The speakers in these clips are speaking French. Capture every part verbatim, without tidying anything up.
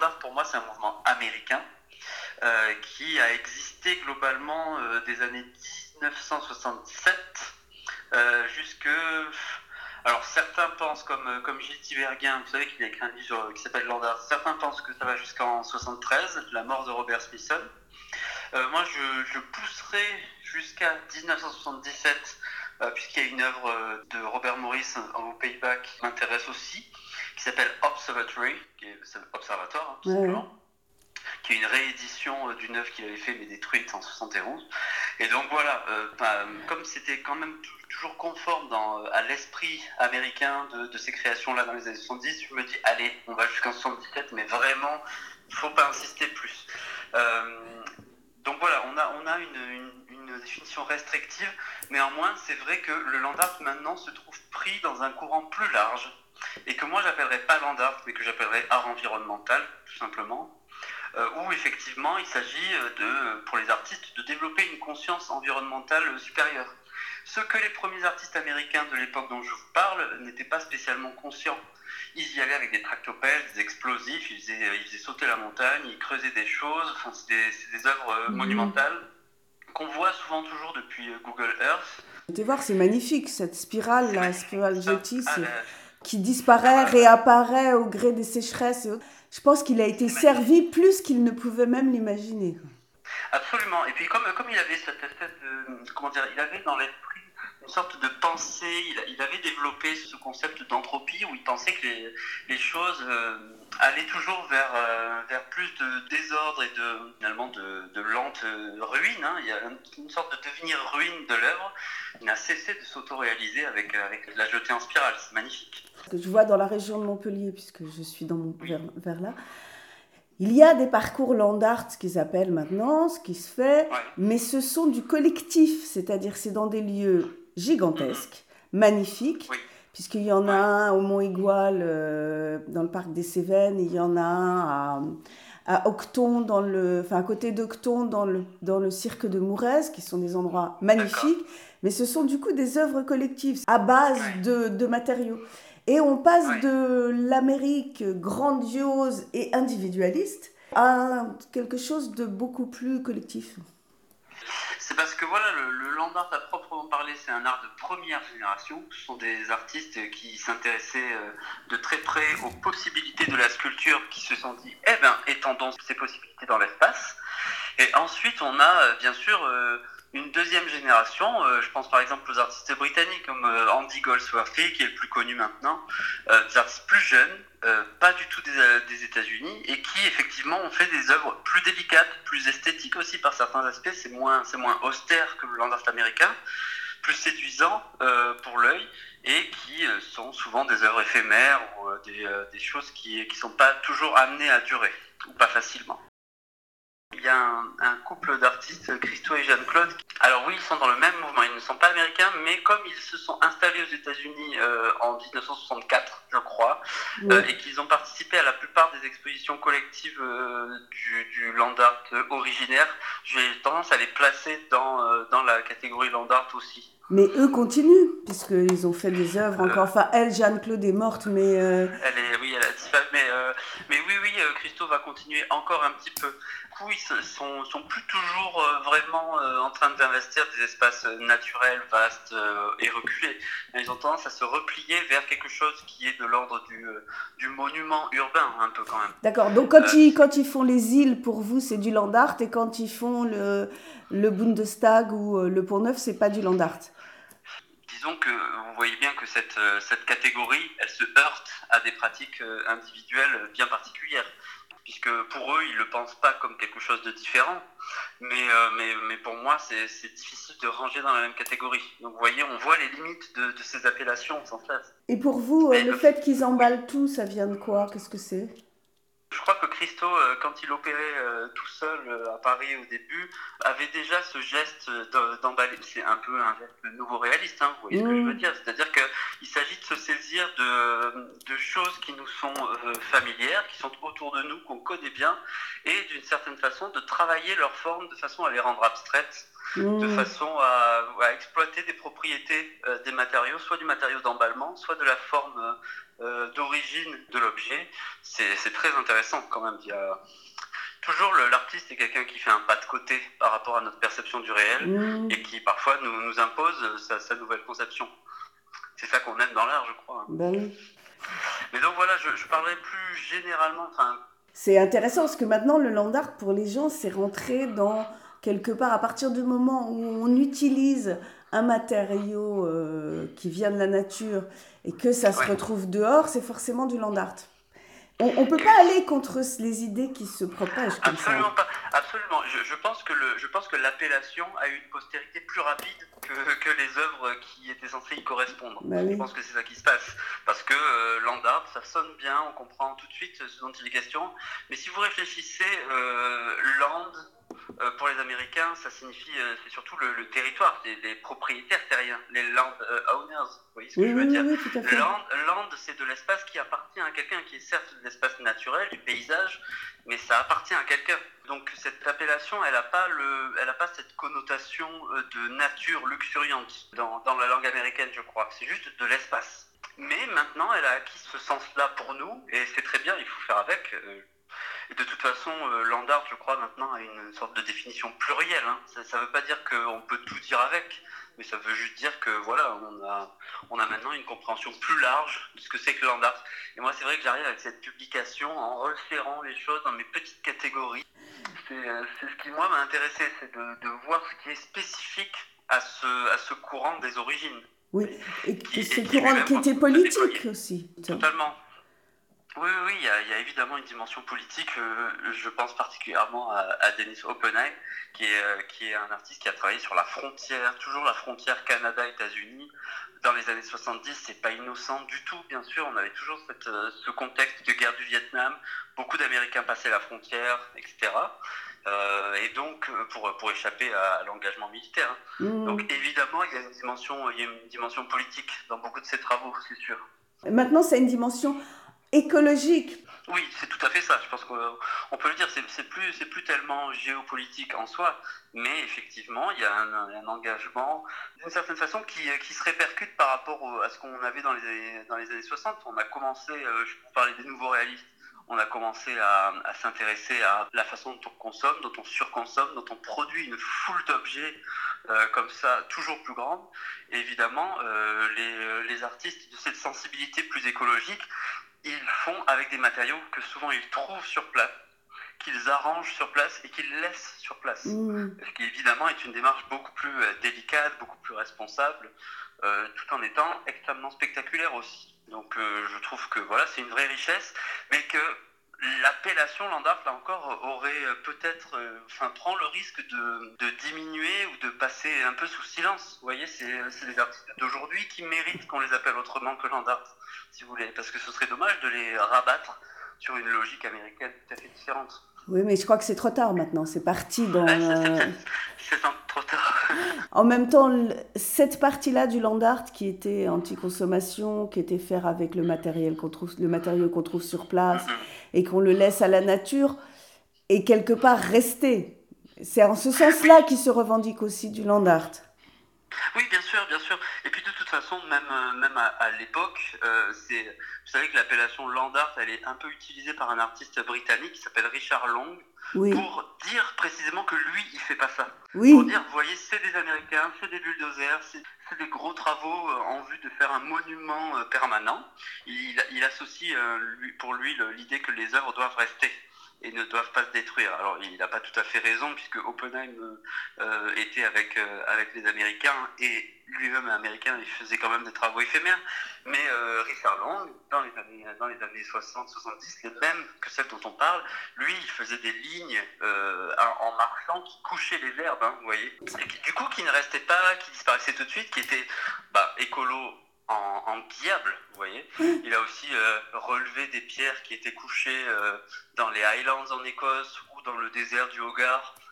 land art pour moi c'est un mouvement américain euh, qui a existé globalement euh, des années dix-neuf cent soixante-dix-sept euh, jusque... Alors certains pensent, comme, comme Gilles Tiberghien, vous savez qu'il a écrit un livre qui s'appelle Land art, certains pensent que ça va jusqu'en soixante-treize, la mort de Robert Smithson. Euh, moi je, je pousserai jusqu'à dix-neuf cent soixante-dix-sept, euh, puisqu'il y a une œuvre de Robert Morris aux Pays-Bas qui m'intéresse aussi, qui s'appelle Observatory, qui est Observatoire hein, tout ouais. simplement, qui est une réédition d'une œuvre qu'il avait fait mais détruite en soixante et onze. Et donc voilà, euh, bah, comme c'était quand même t- toujours conforme dans, à l'esprit américain de, de ces créations-là dans les années soixante-dix, je me dis allez, on va jusqu'en soixante-dix-sept, mais vraiment, il ne faut pas insister plus. Euh, donc voilà, on a, on a une, une, une définition restrictive, néanmoins c'est vrai que le land art maintenant se trouve pris dans un courant plus large, et que moi j'appellerais pas land art, mais que j'appellerais art environnemental, tout simplement. Euh, où effectivement il s'agit de, pour les artistes de développer une conscience environnementale supérieure. Ce que les premiers artistes américains de l'époque dont je vous parle n'étaient pas spécialement conscients. Ils y allaient avec des tractopelles, des explosifs, ils faisaient, ils faisaient sauter la montagne, ils creusaient des choses, enfin, c'est, des, c'est des œuvres mmh. monumentales qu'on voit souvent toujours depuis Google Earth. Vous allez voir, c'est magnifique cette spirale, la spirale Getty, ah, c'est... la... qui disparaît, réapparaît au gré des sécheresses. Je pense qu'il a été servi plus qu'il ne pouvait même l'imaginer. Absolument. Et puis comme, comme il avait cette espèce de... Comment dire, il avait dans l'esprit une sorte de pensée, il, il avait développé ce concept d'entropie où il pensait que les, les choses euh, allaient toujours vers, euh, vers plus de désordre et de, finalement de, de lente ruine. Hein. Il y a une sorte de devenir ruine de l'œuvre. Il n'a cessé de s'auto-réaliser avec, avec la jetée en spirale. C'est magnifique. Que je vois dans la région de Montpellier, puisque je suis dans mon, vers, vers là, il y a des parcours land art, ce qu'ils appellent maintenant, ce qui se fait, ouais. mais ce sont du collectif, c'est-à-dire c'est dans des lieux gigantesques, mmh. magnifiques, oui. puisqu'il y en a ouais. un au Mont-Igual, euh, dans le parc des Cévennes, il y en a un à, à Octon, dans le, enfin à côté d'Octon, dans le, dans le cirque de Mourez, qui sont des endroits magnifiques, D'accord. mais ce sont du coup des œuvres collectives à base ouais. de, de matériaux. Et on passe ouais. de l'Amérique grandiose et individualiste à quelque chose de beaucoup plus collectif. C'est parce que voilà, le, le land art à proprement parler, c'est un art de première génération. Ce sont des artistes qui s'intéressaient de très près aux possibilités de la sculpture, qui se sont dit, eh bien, étendons ces possibilités dans l'espace. Et ensuite, on a bien sûr euh, une deuxième génération, euh, je pense par exemple aux artistes britanniques comme euh, Andy Goldsworthy, qui est le plus connu maintenant, euh, des artistes plus jeunes, euh, pas du tout des, des États-Unis, et qui effectivement ont fait des œuvres plus délicates, plus esthétiques aussi par certains aspects, c'est moins, c'est moins austère que le land art américain, plus séduisant euh, pour l'œil, et qui euh, sont souvent des œuvres éphémères ou euh, des, euh, des choses qui ne sont pas toujours amenées à durer, ou pas facilement. Il y a un, un couple d'artistes, Christo et Jeanne-Claude. Alors oui, ils sont dans le même mouvement, ils ne sont pas américains, mais comme ils se sont installés aux États-Unis euh, en dix-neuf cent soixante-quatre, je crois, oui. euh, et qu'ils ont participé à la plupart des expositions collectives euh, du, du land art originaire, j'ai tendance à les placer dans, euh, dans la catégorie land art aussi. Mais eux continuent, puisqu'ils ont fait des œuvres encore. Euh, enfin, elle, Jeanne-Claude est morte, mais... Euh... Elle est, oui, elle a disparu, mais, euh, mais oui, oui, euh, Christo va continuer encore un petit peu. Du coup, ils sont, sont plus toujours euh, vraiment euh, en train d'investir des espaces naturels, vastes euh, et reculés. Ils ont tendance à se replier vers quelque chose qui est de l'ordre du, euh, du monument urbain, un peu quand même. D'accord, donc quand, euh, ils, quand ils font les îles, pour vous, c'est du land art, et quand ils font le, le Bundestag ou euh, le Pont-Neuf, c'est pas du land art. Disons que vous voyez bien que cette, cette catégorie, elle se heurte à des pratiques individuelles bien particulières, puisque pour eux, ils ne le pensent pas comme quelque chose de différent, mais, euh, mais, mais pour moi, c'est, c'est difficile de ranger dans la même catégorie. Donc vous voyez, on voit les limites de, de ces appellations sans cesse. Et pour vous, mais le, le fait qu'ils emballent tout, ça vient de quoi ? Qu'est-ce que c'est ? Je crois que Christo, quand il opérait tout seul à Paris au début, avait déjà ce geste d'emballer. C'est un peu un geste nouveau réaliste, hein, vous voyez mmh. ce que je veux dire. C'est-à-dire qu'il s'agit de se saisir de, de choses qui nous sont familières, qui sont autour de nous, qu'on connaît bien, et d'une certaine façon de travailler leur forme de façon à les rendre abstraites, mmh. de façon à, à exploiter des propriétés des matériaux, soit du matériau d'emballement, soit de la forme euh, d'origine de l'objet, c'est, c'est très intéressant quand même. Il y a toujours le, l'artiste est quelqu'un qui fait un pas de côté par rapport à notre perception du réel mmh. et qui parfois nous, nous impose sa, sa nouvelle conception. C'est ça qu'on aime dans l'art, je crois. Ben oui. Mais donc voilà, je, je parlerai plus généralement. C'est intéressant parce que maintenant le land art pour les gens c'est rentré dans quelque part à partir du moment où on utilise un matériau euh, qui vient de la nature et que ça se ouais. retrouve dehors, c'est forcément du land art. On ne peut pas aller contre les idées qui se propagent comme absolument ça. Pas, absolument. Je, je, pense que le, je pense que l'appellation a eu une postérité plus rapide que, que les œuvres qui étaient censées y correspondre. Bah oui. Je pense que c'est ça qui se passe. Parce que euh, land art, ça sonne bien, on comprend tout de suite ce dont il est question. Mais si vous réfléchissez, euh, land, euh, pour les Américains, ça signifie, euh, c'est surtout le, le territoire, les, les propriétaires terriens, les land euh, owners. Vous voyez ce que oui, je veux oui, dire oui, tout à fait. Land, land, c'est de l'espace qui appartient à quelqu'un, qui est certes de l'espace naturel, du paysage, mais ça appartient à quelqu'un. Donc cette appellation, elle n'a pas, le, elle a pas cette connotation de nature luxuriante dans, dans la langue américaine, je crois. C'est juste de l'espace. Mais maintenant, elle a acquis ce sens-là pour nous, et c'est très bien, il faut faire avec. Et de toute façon, land art, je crois, maintenant, a une sorte de définition plurielle. Hein. Ça ne veut pas dire qu'on peut tout dire avec, mais ça veut juste dire que voilà, on a, on a maintenant une compréhension plus large de ce que c'est que land art. Et moi, c'est vrai que j'arrive avec cette publication en resserrant les choses dans mes petites catégories. C'est, c'est ce qui, moi, m'a intéressé, c'est de, de voir ce qui est spécifique à ce, à ce courant des origines. Oui, et qui, ce et courant qui était politique aussi. Totalement. Oui, oui, il y, a, il y a évidemment une dimension politique. Euh, je pense particulièrement à, à Dennis Hoppenheim, qui est, euh, qui est un artiste qui a travaillé sur la frontière, toujours la frontière Canada-États-Unis. Dans les années soixante-dix, c'est pas innocent du tout, bien sûr. On avait toujours cette, euh, ce contexte de guerre du Vietnam. Beaucoup d'Américains passaient la frontière, et cetera. Euh, et donc, pour, pour échapper à, à l'engagement militaire. Hein. Mmh. Donc, évidemment, il y a une dimension, il y a une dimension politique dans beaucoup de ces travaux, c'est sûr. Maintenant, c'est une dimension écologique. Oui, c'est tout à fait ça. Je pense qu'on peut le dire, c'est, c'est, plus, c'est plus tellement géopolitique en soi, mais effectivement, il y a un, un engagement d'une certaine façon qui, qui se répercute par rapport au, à ce qu'on avait dans les, dans les années soixante. On a commencé, euh, je vous parlais des nouveaux réalistes, on a commencé à, à s'intéresser à la façon dont on consomme, dont on surconsomme, dont on produit une foule d'objets euh, comme ça, toujours plus grande. Et évidemment, euh, les, les artistes de cette sensibilité plus écologique, ils font avec des matériaux que souvent ils trouvent sur place, qu'ils arrangent sur place et qu'ils laissent sur place. Mmh. Ce qui évidemment est une démarche beaucoup plus délicate, beaucoup plus responsable, euh, tout en étant extrêmement spectaculaire aussi. Donc euh, je trouve que voilà, c'est une vraie richesse, mais que l'appellation land art, là encore, aurait peut-être, euh, enfin, prend le risque de, de diminuer ou de passer un peu sous silence. Vous voyez, c'est, c'est les artistes d'aujourd'hui qui méritent qu'on les appelle autrement que land art, si vous voulez, parce que ce serait dommage de les rabattre sur une logique américaine tout à fait différente. Oui, mais je crois que c'est trop tard maintenant, c'est parti dans... Ouais, c'est, c'est, c'est, c'est trop tard. En même temps, cette partie-là du land art qui était anti-consommation, qui était faire avec le matériel qu'on trouve, le matériau qu'on trouve sur place, mm-hmm. et qu'on le laisse à la nature, est quelque part resté. C'est en ce sens-là oui. qu'il se revendique aussi du land art. Oui, bien sûr, bien sûr. Et puis de toute façon, même, euh, même à, à l'époque, euh, c'est, vous savez que l'appellation land art, elle est un peu utilisée par un artiste britannique qui s'appelle Richard Long, oui. pour dire précisément que lui, il fait pas ça. Oui. Pour dire, vous voyez, c'est des Américains, c'est des bulldozers, c'est, c'est des gros travaux euh, en vue de faire un monument euh, permanent. Il, il associe euh, lui, pour lui le, l'idée que les œuvres doivent rester et ne doivent pas se détruire. Alors, il n'a pas tout à fait raison, puisque Oppenheim euh, était avec, euh, avec les Américains, et lui-même américain, il faisait quand même des travaux éphémères. Mais euh, Richard Long, dans les années, dans les années soixante soixante-dix, les mêmes que celles dont on parle, lui, il faisait des lignes euh, en marchant qui couchaient les herbes, hein, vous voyez. Et qui, du coup, qui ne restaient pas, qui disparaissaient tout de suite, qui étaient bah, écolo en, en diable, vous voyez. Il a aussi euh, relevé des pierres qui étaient couchées euh, dans les Highlands en Écosse ou dans le désert du Hogarth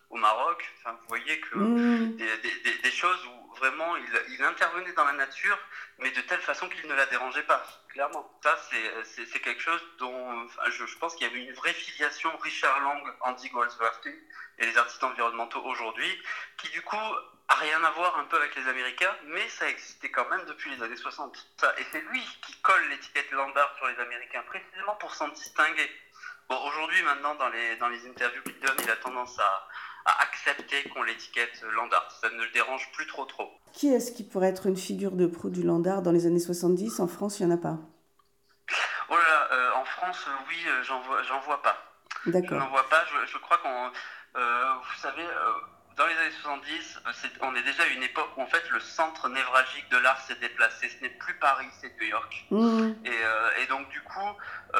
au Maroc. Enfin, vous voyez que Mmh. des, des, des choses où vraiment il, il intervenait dans la nature, mais de telle façon qu'il ne la dérangeait pas, clairement. Ça, c'est, c'est, c'est quelque chose dont enfin, je, je pense qu'il y avait une vraie filiation Richard Lang, Andy Goldsworthy et les artistes environnementaux aujourd'hui, qui du coup a rien à voir un peu avec les Américains, mais ça existait quand même depuis les années soixante. Ça, et c'est lui qui colle l'étiquette Land Art sur les Américains, précisément pour s'en distinguer. Bon, aujourd'hui, maintenant, dans les, dans les interviews qu'il donne, il a tendance à, à accepter qu'on l'étiquette Land Art. Ça ne le dérange plus trop trop. Qui est-ce qui pourrait être une figure de proue du Land Art dans les années soixante-dix? En France, il n'y en a pas. Oh là là, euh, en France, euh, oui, euh, j'en vois, j'en vois pas. D'accord. Je n'en vois pas. Je, je crois qu'on... Euh, vous savez... Euh, Dans les années soixante-dix, c'est, on est déjà à une époque où en fait le centre névralgique de l'art s'est déplacé. Ce n'est plus Paris, c'est New York. Mmh. Et, euh, et donc du coup,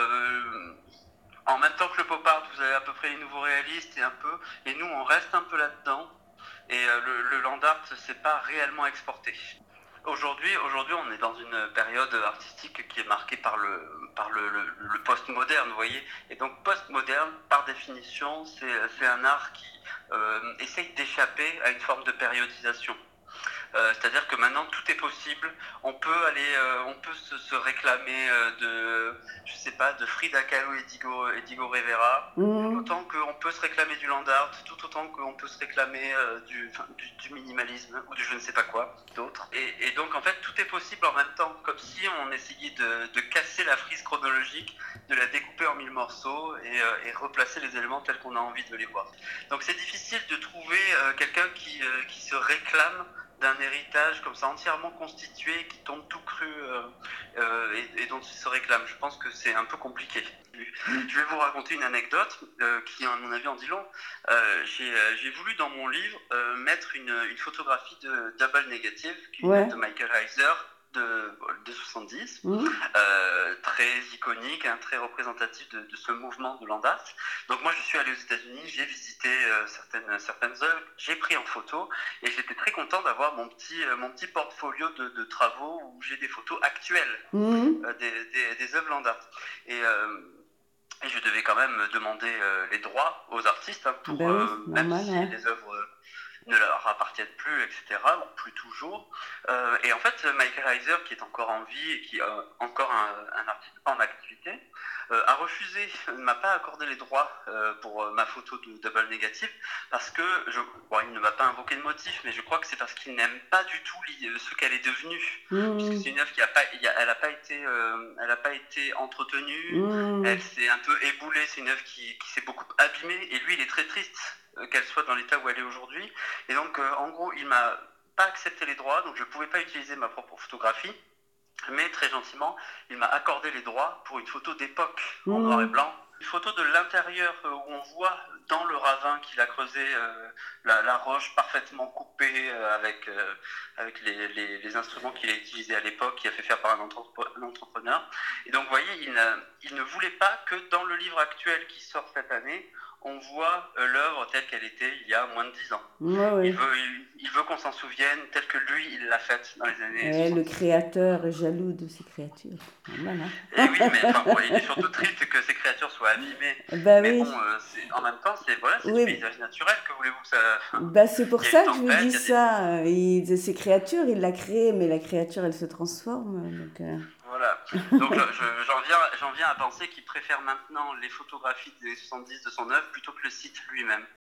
euh, en même temps que le pop art, vous avez à peu près les nouveaux réalistes et un peu, et nous on reste un peu là-dedans. Et euh, le, le land art s'est pas réellement exporté. Aujourd'hui, aujourd'hui, on est dans une période artistique qui est marquée par le, par le, le, le post-moderne, vous voyez. Et donc, post-moderne, par définition, c'est, c'est un art qui euh, essaye d'échapper à une forme de périodisation. Euh, c'est-à-dire que maintenant tout est possible. On peut aller, euh, on peut se, se réclamer euh, de, je sais pas, de Frida Kahlo et Diego, et Diego Rivera, mmh. tout autant qu'on peut se réclamer du land art, tout autant qu'on peut se réclamer euh, du, du, du minimalisme ou du je ne sais pas quoi d'autre. Et, et donc en fait tout est possible en même temps, comme si on essayait de, de casser la frise chronologique, de la découper en mille morceaux et, euh, et replacer les éléments tels qu'on a envie de les voir. Donc c'est difficile de trouver euh, quelqu'un qui, euh, qui se réclame d'un héritage comme ça entièrement constitué, qui tombe tout cru euh, euh, et, et dont il se réclame. Je pense que c'est un peu compliqué. Je vais vous raconter une anecdote euh, qui, à mon avis, en dit long. Euh, j'ai, euh, j'ai voulu dans mon livre euh, mettre une, une photographie de Double Negative, qui est une Ouais. œuvre de Michael Heiser de, de soixante-dix, mmh. euh, très iconique, hein, très représentatif de, de ce mouvement de land art. Donc moi je suis allé aux États-Unis, j'ai visité euh, certaines, certaines œuvres, j'ai pris en photo et j'étais très content d'avoir mon petit, euh, mon petit portfolio de, de travaux où j'ai des photos actuelles mmh. euh, des, des, des œuvres land art. Et, euh, et je devais quand même demander euh, les droits aux artistes hein, pour, ben oui, euh, même normal, si ouais. les œuvres euh, ne leur appartiennent plus, et cetera, ou plus toujours. Euh, et en fait, Michael Heiser, qui est encore en vie et qui est euh, encore un, un artiste en activité, euh, a refusé, ne m'a pas accordé les droits euh, pour euh, ma photo de Double Negative, parce que, je, bon, il ne m'a pas invoqué de motif, mais je crois que c'est parce qu'il n'aime pas du tout ce qu'elle est devenue. Mmh. Puisque c'est une œuvre qui n'a pas, elle n'a pas été, euh, elle a pas été entretenue, mmh. elle s'est un peu éboulée, c'est une œuvre qui, qui s'est beaucoup abîmée, et lui, il est très triste qu'elle soit dans l'état où elle est aujourd'hui. Et donc, euh, en gros, il m'a pas accepté les droits, donc je ne pouvais pas utiliser ma propre photographie. Mais très gentiment, il m'a accordé les droits pour une photo d'époque mmh. en noir et blanc. Une photo de l'intérieur euh, où on voit dans le ravin qu'il a creusé euh, la, la roche parfaitement coupée euh, avec, euh, avec les, les, les instruments qu'il a utilisés à l'époque, qui a fait faire par un, entrep- un entrepreneur. Et donc, vous voyez, il, il ne voulait pas que dans le livre actuel qui sort cette année, on voit euh, l'œuvre telle qu'elle était il y a moins de dix ans. Ouais, ouais. Il veut, il, il veut qu'on s'en souvienne telle que lui, il l'a faite dans les années soixante-dix. Le créateur est jaloux de ses créatures. Voilà. Et oui, mais enfin, bon, il est surtout triste que ces créatures soient abîmées. Bah, mais oui. bon, euh, c'est, en même temps, c'est, voilà, c'est oui. du paysage naturel, que voulez-vous que ça... Bah, c'est pour ça que je vous dis des... ça. Il, ces créatures, il l'a créée, mais la créature, elle se transforme. Donc, euh... Voilà. Donc je, j'en, viens, j'en viens à penser qu'il préfère maintenant les photographies des soixante-dix de son œuvre plutôt que le site lui-même.